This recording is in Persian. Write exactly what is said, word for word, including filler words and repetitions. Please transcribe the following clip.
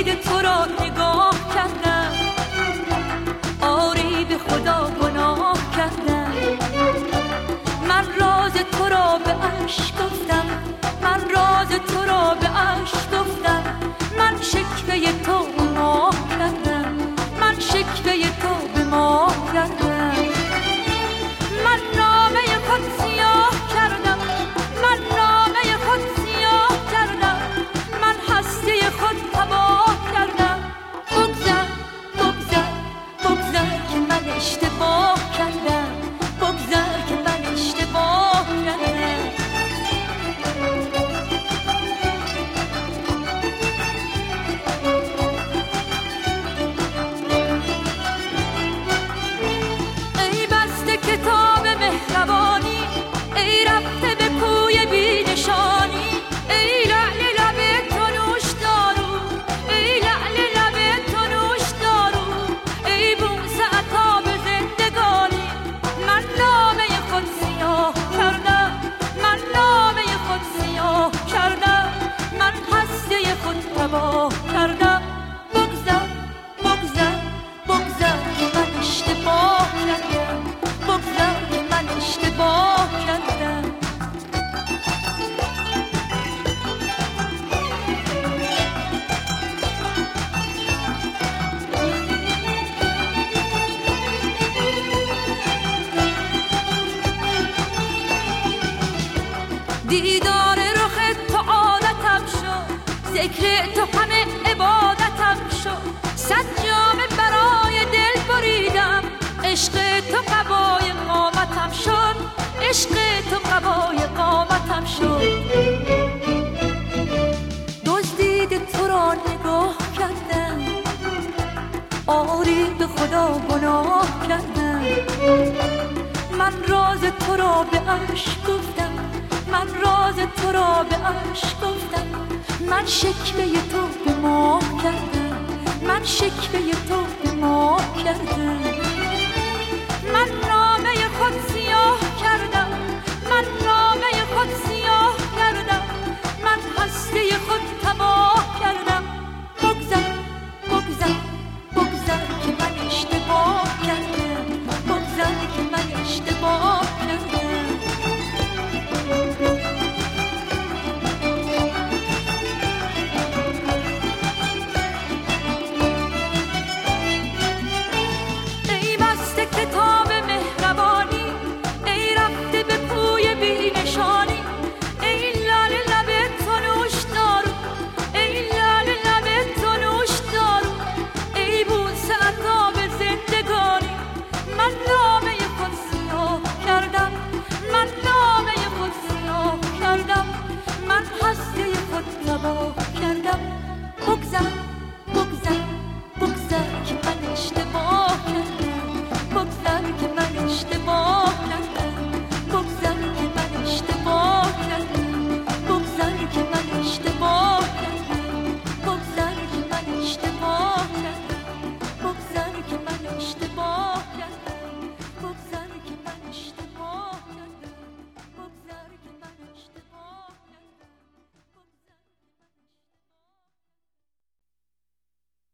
دزدید تو را نگاه کردم، آری به خدا گناه کردم. من راز تو را به عشق گفتم، من راز تو را به عشق گفتم. من شکوه تو به ماه کردم، من شکوه تو به ماه کردم. من نامه خود سیاه کردم، من نامه خود سیاه کردم. من هستی خود تباه کردم. بگذر بگذر بگذر که من اشتباه کردم، بگذر که من اشتباه کردم. ای بسته کتاب مهربانی، ای رفته به کوی بی نشانی. ای لعل لب تو نوش دارو، ای لعل لب تو نوش دارو. ای بوسه عطا به زندگانی. من نامه خود سیاه کردم، من نامه خود سیاه کردم. من هستی خود تباه کردم. بگذر بگذر بگذر که من اشتباه کردم، بگذر که من اشتباه کردم. دیدار رخ تو عادتم شد، ذکر تو همه عبادتم شد. صد جامه برای دل بریدم، عشق تو قبای قامتم شد، عشق تو قبای قامتم شد. دزدید تو را نگاه کردم، آری به خدا گناه کردم. من راز تو را به عشق گفتم، من راز تو را به عشق گفتم. من شکوه تو به ماه کردم، من شکوه تو به ماه کردم. من